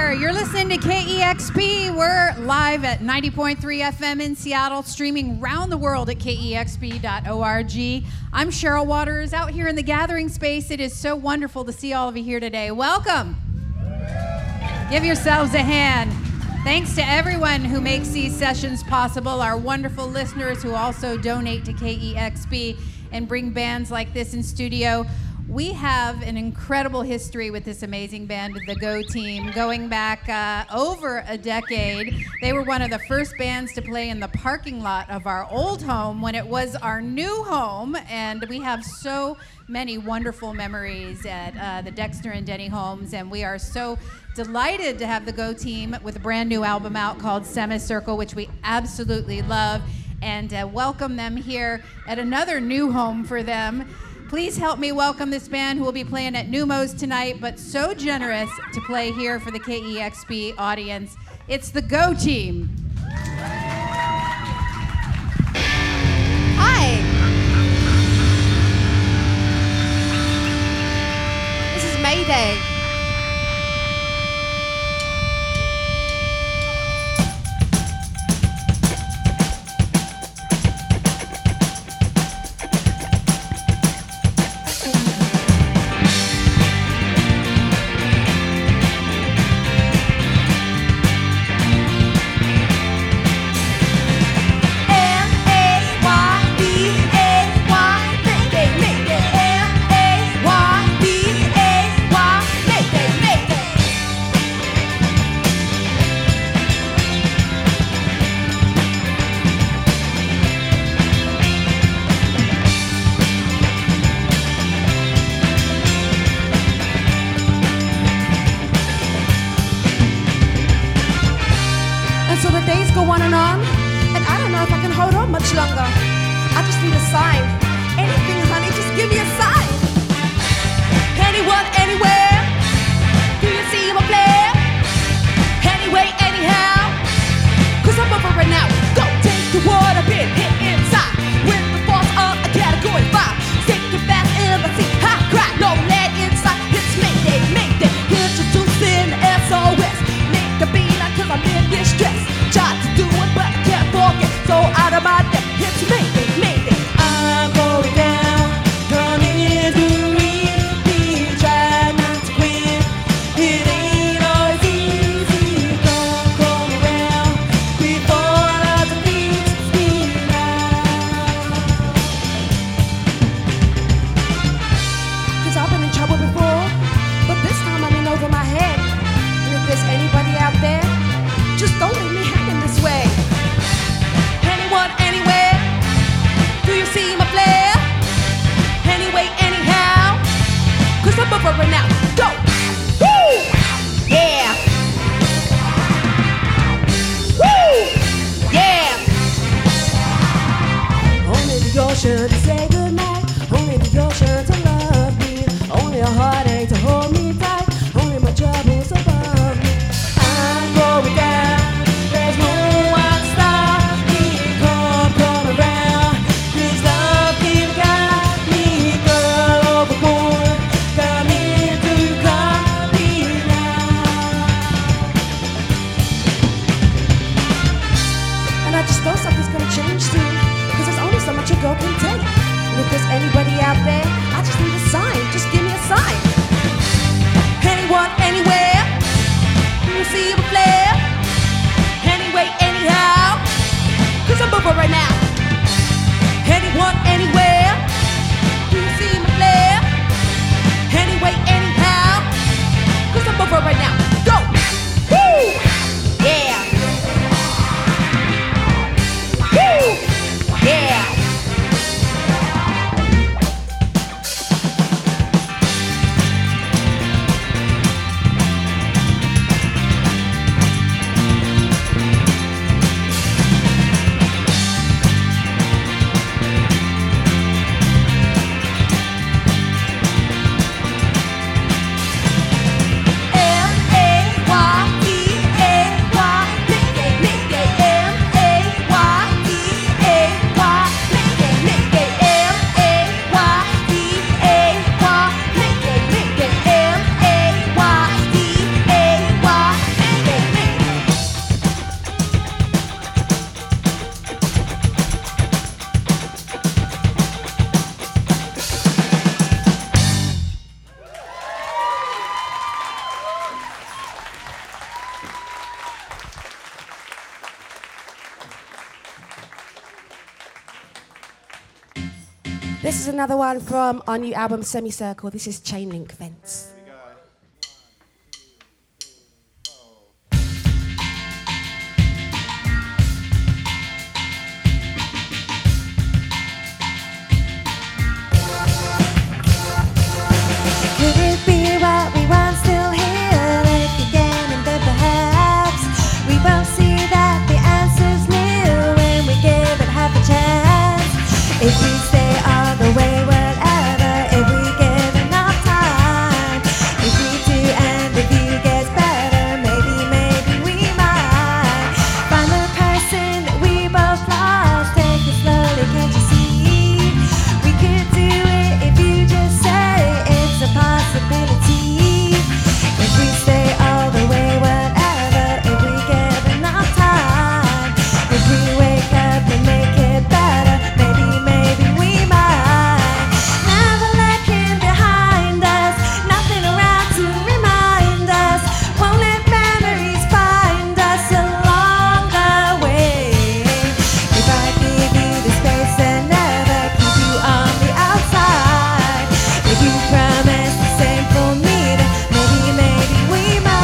there. You're listening to KEXP. We're live at 90.3 FM in Seattle, streaming around the world at kexp.org. I'm Cheryl Waters out here in the gathering space. It is so wonderful to see all of you here today. Welcome. Give yourselves a hand. Thanks to everyone who makes these sessions possible, our wonderful listeners who also donate to KEXP and bring bands like this in studio. We have an incredible history with this amazing band, the Go Team, going back over a decade. They were one of the first bands to play in the parking lot of our old home when it was our new home, and we have so many wonderful memories at the Dexter and Denny homes, and we are so delighted to have the Go Team with a brand new album out called Semicircle, which we absolutely love, and welcome them here at another new home for them. Please help me welcome this band who will be playing at Neumos tonight, but so generous to play here for the KEXP audience. It's the Go Team. Hi. This is Mayday. Come into This is another one from our new album, Semicircle. This is Chain Link Fence. Could it be what we want still here? Like again, and then perhaps we both see that the answer's near when we give it half a chance. If we stay all the way, whatever, if we give enough time, if we do and the view gets better, maybe we might find the person that we both lost. Take it slowly, can't you see? We could do it if you just say it's a possibility. If we stay all the way, whatever, if we give enough time, if we wake up and make it better, maybe we might. Never looking behind us, nothing around to remind us. Won't let memories find us along the way. If I give you the space and never keep you on the outside, if you promise the same for me, then maybe we might.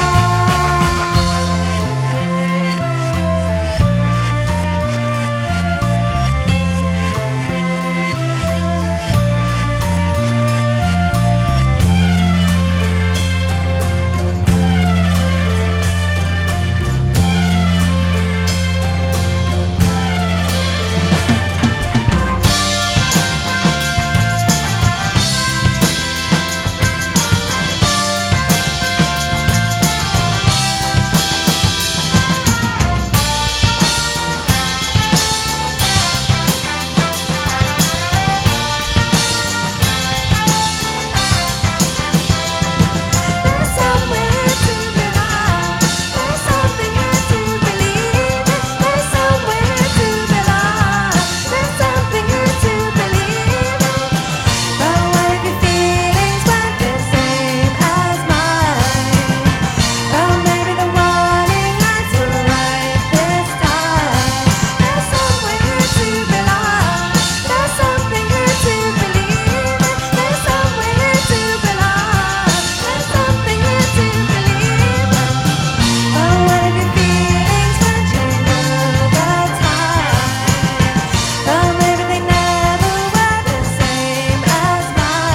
There's somewhere to belong. There's something here to believe. There's somewhere to belong. There's something here to believe. But what if your feelings weren't the same as mine? Oh, maybe the warning lights were right this time. There's somewhere to belong. There's something here to believe. There's somewhere to belong. There's something here to believe. Oh, what if your feelings were changed over time? Oh, maybe they never were the same as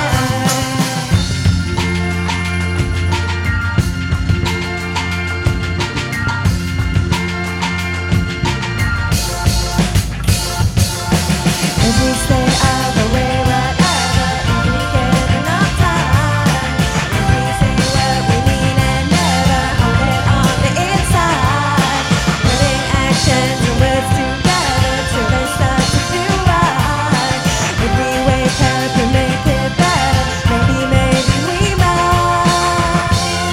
mine. If we stay all the way, whatever, if we give enough time, if we say what we mean and never hold it on the inside, putting actions and words together till they start to feel right. If we wake up and make it better, maybe we might.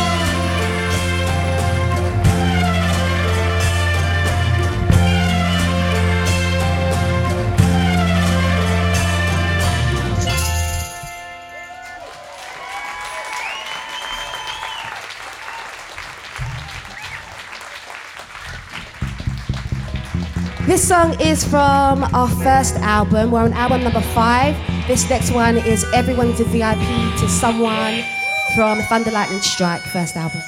This song is from our first album. We're on album number 5. This next one is Everyone's a VIP to Someone from Thunder Lightning Strike, first album.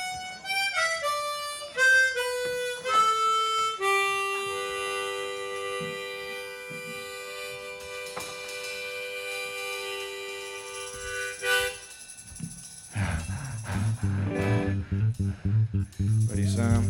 Ready, Sam?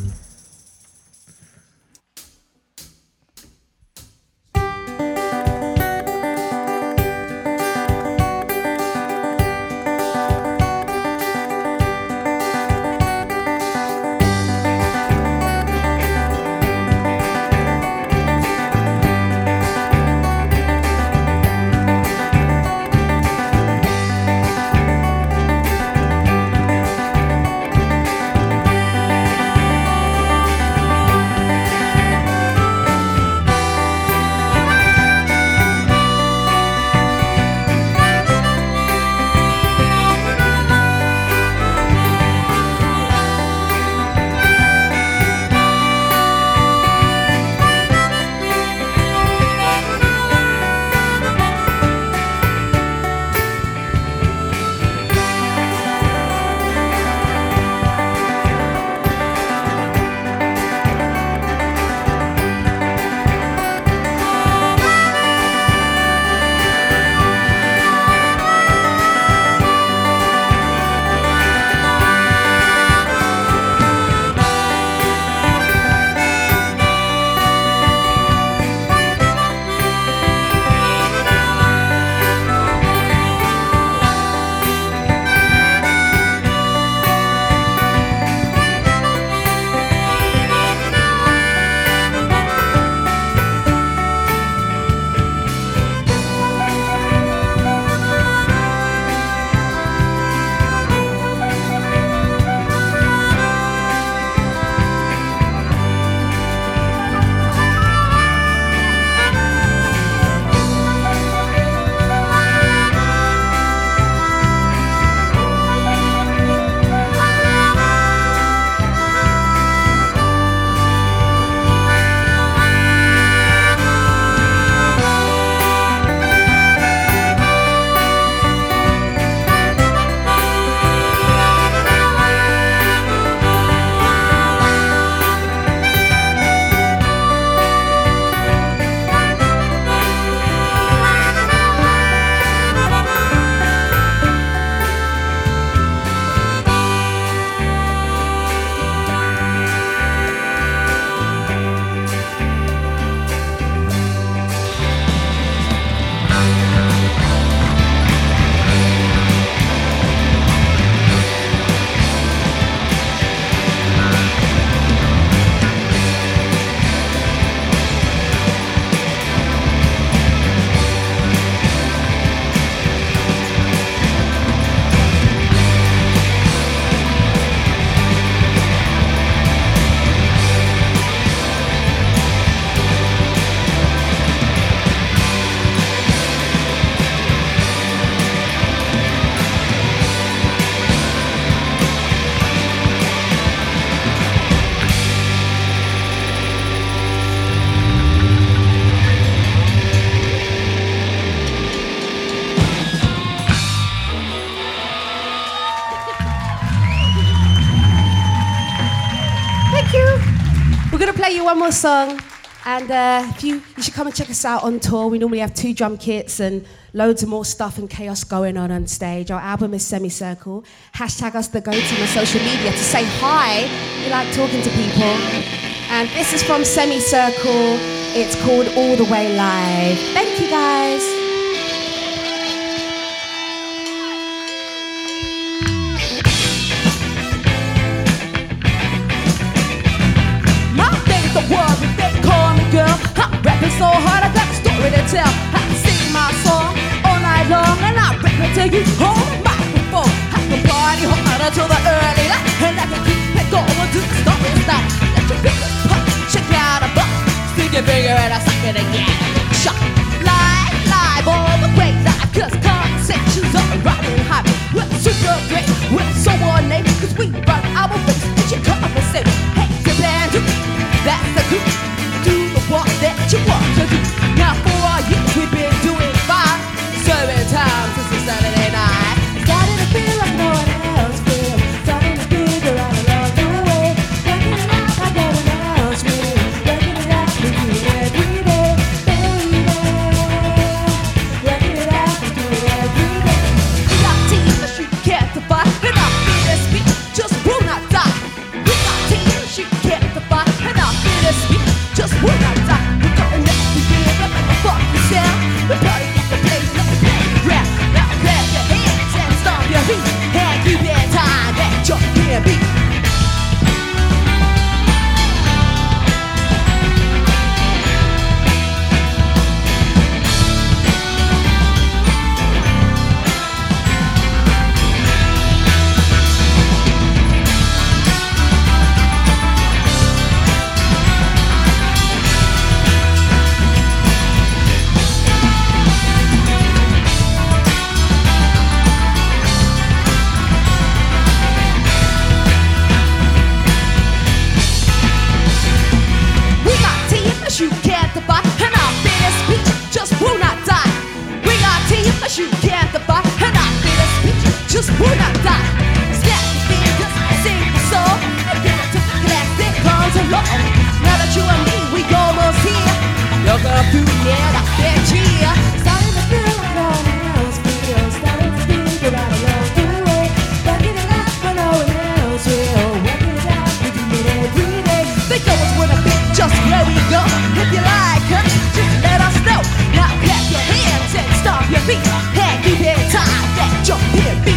We're going to play you one more song. And you should come and check us out on tour. We normally have 2 drum kits and loads of more stuff and chaos going on stage. Our album is Semicircle. Hashtag us the Go Team on social media to say hi. We like talking to people. And this is from Semicircle. It's called All the Way Live. Thank you, guys. Girl, I'm rapping so hard, I got a story to tell. I can sing my song all night long, and I rap it till you hold the microphone. I can party harder till the early light, and I can keep it going till the story stop. Let your fingers pop, shake out a butt, stick your finger and I suck it again. Shot live, all the way live, 'cause conversations are running hot. We're super great, we're so ornate, 'cause we run our face and you come and say, hey, you plan to, that's the group. What that you want to do. Now for all years we've been doing fine, serving time since a Saturday night. Starting to feel like no one else feels. Starting to figure out along the way. Working it out like no one else will. Working it out, we do it every day, baby. Working it out, we do it every day. We got teams that you can't defy, and our fierce speech just will not die. We got teams you can't defy, and our fierce speech just will not die. We're going up to give up and fuck yourself. The party got the place, let the play rap. Now clap your hands and stomp your feet, and keep it time that you can beat. You can't defy, and our fierce speech just will not die. We got teams that you can't defy, and our fierce speech just will not die. Snap your fingers, sing the song, and get it to the class that comes along. Now that you and me, we almost here. You're gonna do it, I bet you. Starting to feel like no one else feels. Starting to figure out along the way. Working it out when no one else will. Working it out, we do it every day. Think I was with a bit just where we go. If you like us, just let us know. Now clap your hands and stomp your feet, and keep it time that jump here beat.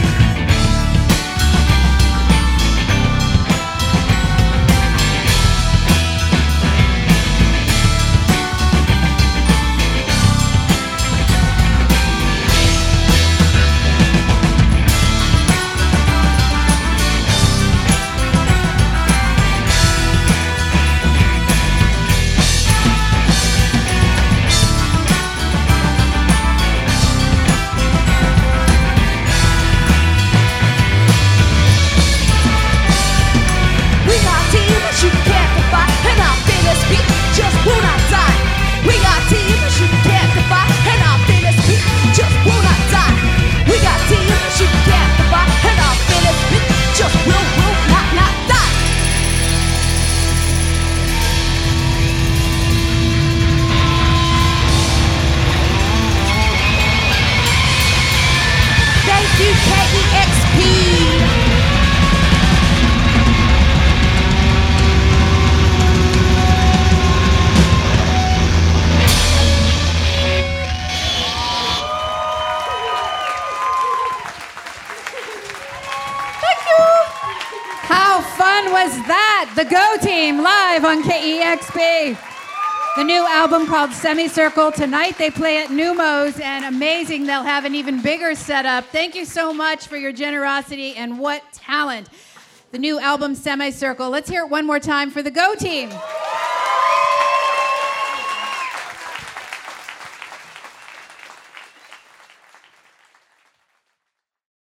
You can't defy, and our fierce speech just will not die. We got teams you can't defy, and our fierce speech just will not die. We got teams you can't defy, and our fierce speech just will not die. Thank you, KEXP. How fun was that? The Go Team live on KEXP. The new album called Semicircle. Tonight they play at Neumos, and amazing, they'll have an even bigger setup. Thank you so much for your generosity, and what talent. The new album Semicircle. Let's hear it one more time for the Go Team.